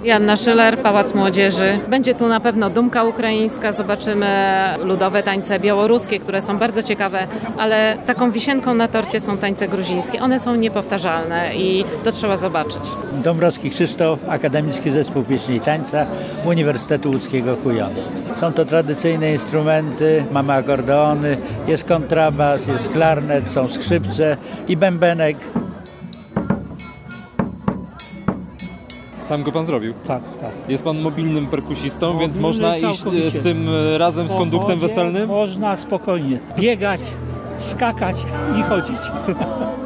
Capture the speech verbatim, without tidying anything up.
Joanna Schiller, Pałac Młodzieży. Będzie tu na pewno dumka ukraińska, zobaczymy ludowe tańce białoruskie, które są bardzo ciekawe, ale taką wisienką na torcie są tańce gruzińskie. One są niepowtarzalne i to trzeba zobaczyć. Dąbrowski Krzysztof, Akademicki Zespół Pieśni i Tańca Uniwersytetu Łódzkiego Kujon. Są to tradycyjne instrumenty, mamy akordeony, jest kontrabas, jest klarnet, są skrzypce i bębenek. Sam go pan zrobił? Tak, tak. Jest pan mobilnym perkusistą, Mobilny więc można iść całkowicie. z tym razem z konduktem Pochodzie weselnym? Można spokojnie biegać, skakać i chodzić.